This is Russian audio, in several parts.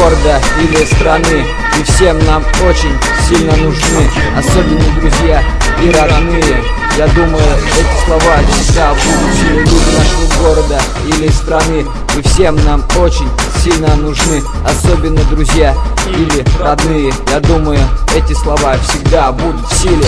города или страны, и всем нам очень сильно нужны, особенно друзья и родные. Я думаю, эти слова всегда будут в силе. Люди нашего города или страны, и всем нам очень сильно нужны, особенно друзья или родные. Я думаю, эти слова всегда будут в силе.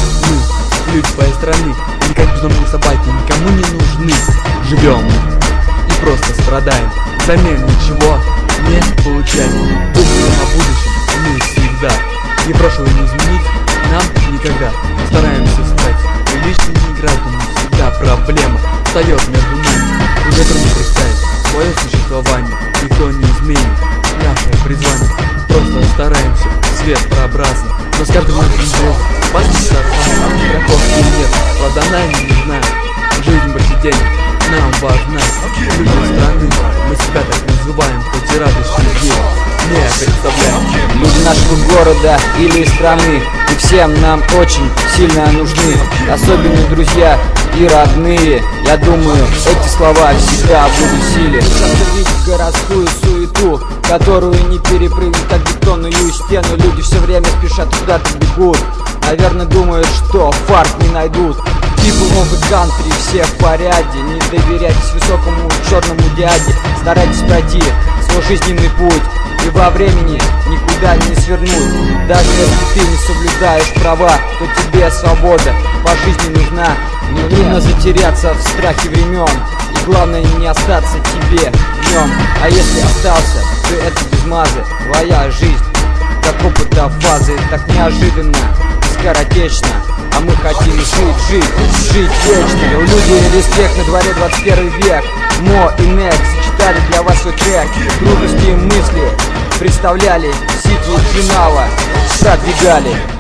Мы, люди твоей страны, или как безумные собаки, никому не нужны. Живем и просто страдаем, взамен ничего не получаем. Думаем о будущем мы всегда, и прошлое не изменить нам никогда. Стараемся стать приличными гражданами, всегда проблема встает между нами. Уже трудно представить свое существование, никто не изменит наше призвание. Просто стараемся свет пробраться, но с каждым нашим делом опасность сорваться. Страховки нет, вода нам не нужна, жизнь больше денег нам важна. Люди страны, мы себя так называем, хоть и радость людей не представляем. Люди нашего города или страны, и всем нам очень сильно нужны, особенно друзья и родные. Я думаю, эти слова всегда будут в силе. Остановить городскую суету, которую не перепрыгнуть, как бетонную стену. Люди все время спешат, куда-то бегут, наверное, думают, что фарт не найдут. People of the country, все в порядке, не доверяйтесь высокому черному дяде. Старайтесь пройти свой жизненный путь и во времени никуда не свернуть. Даже если ты не соблюдаешь права, то тебе свобода по жизни нужна. Не нужно затеряться в страхе времен, и главное не остаться тебе в нем. А если остался, то это без мазы. Твоя жизнь как опыта фазы, так неожиданно, скоротечно. А мы хотим жить вечно. Люди, респект, на дворе 21 век. Мо и Некс читали для вас свой трек. Трудности и мысли представляли, ситву финала продвигали.